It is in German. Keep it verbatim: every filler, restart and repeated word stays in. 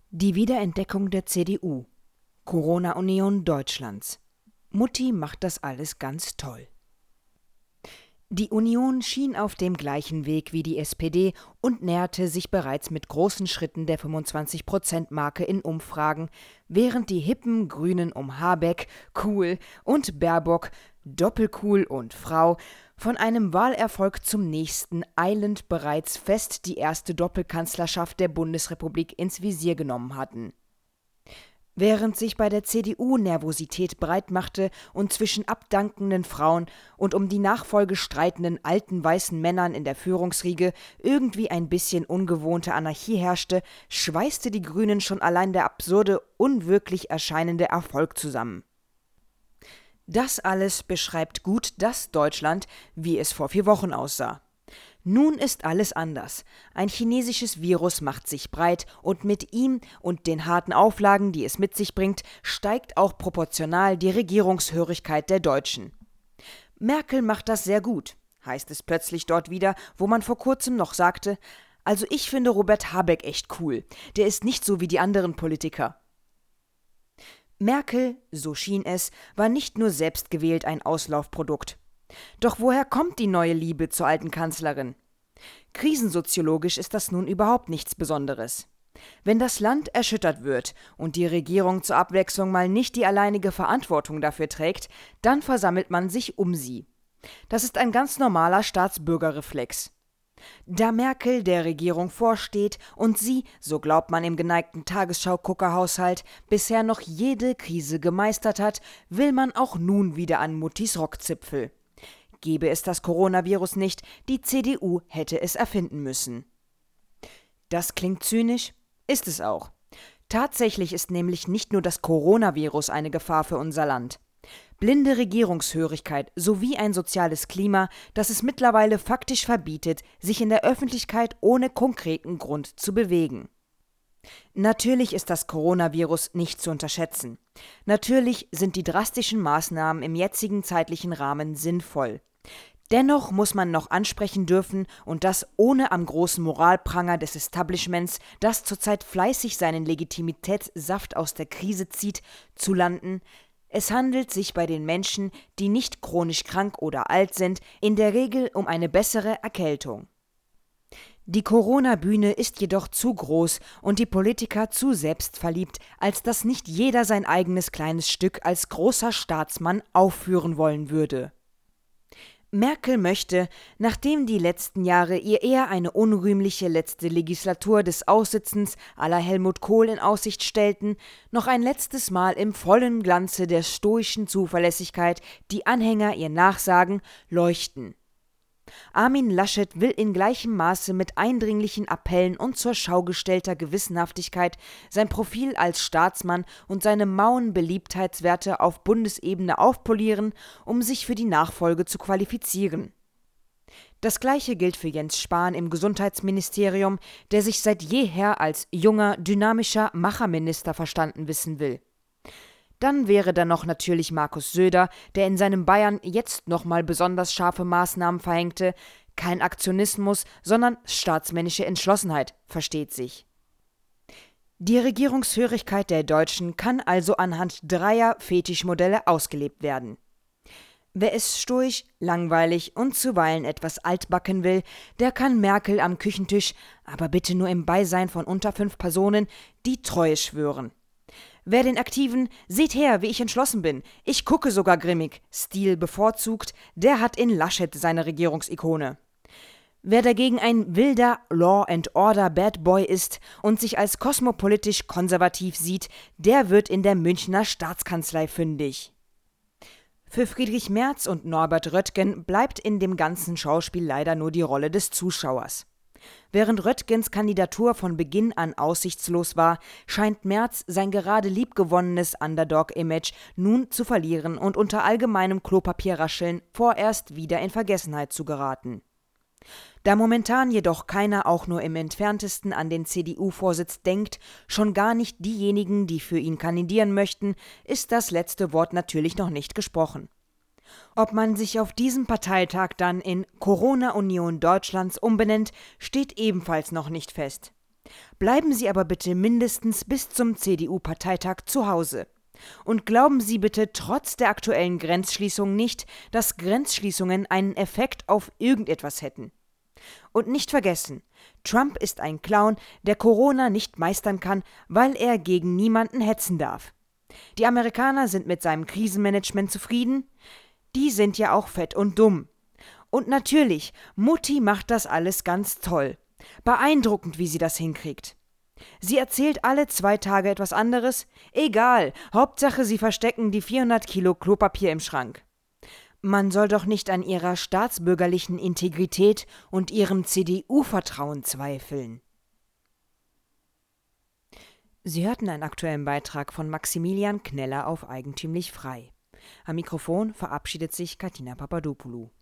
Die Wiederentdeckung der C D U. Corona-Union Deutschlands. Mutti macht das alles ganz toll. Die Union schien auf dem gleichen Weg wie die S P D und näherte sich bereits mit großen Schritten der fünfundzwanzig-Prozent-Marke in Umfragen, während die hippen Grünen um Habeck, Kuhl und Baerbock, Doppelkuhl und Frau, von einem Wahlerfolg zum nächsten eilend bereits fest die erste Doppelkanzlerschaft der Bundesrepublik ins Visier genommen hatten. Während sich bei der C D U Nervosität breitmachte und zwischen abdankenden Frauen und um die Nachfolge streitenden alten weißen Männern in der Führungsriege irgendwie ein bisschen ungewohnte Anarchie herrschte, schweißte die Grünen schon allein der absurde, unwirklich erscheinende Erfolg zusammen. Das alles beschreibt gut das Deutschland, wie es vor vier Wochen aussah. Nun ist alles anders. Ein chinesisches Virus macht sich breit und mit ihm und den harten Auflagen, die es mit sich bringt, steigt auch proportional die Regierungshörigkeit der Deutschen. Merkel macht das sehr gut, heißt es plötzlich dort wieder, wo man vor kurzem noch sagte, also ich finde Robert Habeck echt cool, der ist nicht so wie die anderen Politiker. Merkel, so schien es, war nicht nur selbstgewählt ein Auslaufprodukt. Doch woher kommt die neue Liebe zur alten Kanzlerin? Krisensoziologisch ist das nun überhaupt nichts Besonderes. Wenn das Land erschüttert wird und die Regierung zur Abwechslung mal nicht die alleinige Verantwortung dafür trägt, dann versammelt man sich um sie. Das ist ein ganz normaler Staatsbürgerreflex. Da Merkel der Regierung vorsteht und sie, so glaubt man im geneigten Tagesschau-Gucker-Haushalt, bisher noch jede Krise gemeistert hat, will man auch nun wieder an Muttis Rockzipfel. Gäbe es das Coronavirus nicht, die C D U hätte es erfinden müssen. Das klingt zynisch, ist es auch. Tatsächlich ist nämlich nicht nur das Coronavirus eine Gefahr für unser Land. Blinde Regierungshörigkeit sowie ein soziales Klima, das es mittlerweile faktisch verbietet, sich in der Öffentlichkeit ohne konkreten Grund zu bewegen. Natürlich ist das Coronavirus nicht zu unterschätzen. Natürlich sind die drastischen Maßnahmen im jetzigen zeitlichen Rahmen sinnvoll. Dennoch muss man noch ansprechen dürfen, und das ohne am großen Moralpranger des Establishments, das zurzeit fleißig seinen Legitimitätssaft aus der Krise zieht, zu landen: Es handelt sich bei den Menschen, die nicht chronisch krank oder alt sind, in der Regel um eine bessere Erkältung. Die Corona-Bühne ist jedoch zu groß und die Politiker zu selbstverliebt, als dass nicht jeder sein eigenes kleines Stück als großer Staatsmann aufführen wollen würde. Merkel möchte, nachdem die letzten Jahre ihr eher eine unrühmliche letzte Legislatur des Aussitzens à la Helmut Kohl in Aussicht stellten, noch ein letztes Mal im vollen Glanze der stoischen Zuverlässigkeit die Anhänger ihr nachsagen, leuchten. Armin Laschet will in gleichem Maße mit eindringlichen Appellen und zur Schau gestellter Gewissenhaftigkeit sein Profil als Staatsmann und seine mauen Beliebtheitswerte auf Bundesebene aufpolieren, um sich für die Nachfolge zu qualifizieren. Das Gleiche gilt für Jens Spahn im Gesundheitsministerium, der sich seit jeher als junger, dynamischer Macherminister verstanden wissen will. Dann wäre da noch natürlich Markus Söder, der in seinem Bayern jetzt nochmal besonders scharfe Maßnahmen verhängte. Kein Aktionismus, sondern staatsmännische Entschlossenheit, versteht sich. Die Regierungshörigkeit der Deutschen kann also anhand dreier Fetischmodelle ausgelebt werden. Wer es stoisch, langweilig und zuweilen etwas altbacken will, der kann Merkel am Küchentisch, aber bitte nur im Beisein von unter fünf Personen, die Treue schwören. Wer den aktiven »Seht her, wie ich entschlossen bin, ich gucke sogar grimmig« Stil bevorzugt, der hat in Laschet seine Regierungsikone. Wer dagegen ein wilder Law-and-Order-Bad-Boy ist und sich als kosmopolitisch konservativ sieht, der wird in der Münchner Staatskanzlei fündig. Für Friedrich Merz und Norbert Röttgen bleibt in dem ganzen Schauspiel leider nur die Rolle des Zuschauers. Während Röttgens Kandidatur von Beginn an aussichtslos war, scheint Merz sein gerade liebgewonnenes Underdog-Image nun zu verlieren und unter allgemeinem Klopapierrascheln vorerst wieder in Vergessenheit zu geraten. Da momentan jedoch keiner auch nur im entferntesten an den C D U-Vorsitz denkt, schon gar nicht diejenigen, die für ihn kandidieren möchten, ist das letzte Wort natürlich noch nicht gesprochen. Ob man sich auf diesem Parteitag dann in Corona-Union Deutschlands umbenennt, steht ebenfalls noch nicht fest. Bleiben Sie aber bitte mindestens bis zum C D U-Parteitag zu Hause. Und glauben Sie bitte trotz der aktuellen Grenzschließung nicht, dass Grenzschließungen einen Effekt auf irgendetwas hätten. Und nicht vergessen, Trump ist ein Clown, der Corona nicht meistern kann, weil er gegen niemanden hetzen darf. Die Amerikaner sind mit seinem Krisenmanagement zufrieden. Die sind ja auch fett und dumm. Und natürlich, Mutti macht das alles ganz toll. Beeindruckend, wie sie das hinkriegt. Sie erzählt alle zwei Tage etwas anderes. Egal, Hauptsache sie verstecken die vierhundert Kilo Klopapier im Schrank. Man soll doch nicht an ihrer staatsbürgerlichen Integrität und ihrem C D U-Vertrauen zweifeln. Sie hörten einen aktuellen Beitrag von Maximilian Kneller auf Eigentümlich Frei. Am Mikrofon verabschiedet sich Katina Papadopoulou.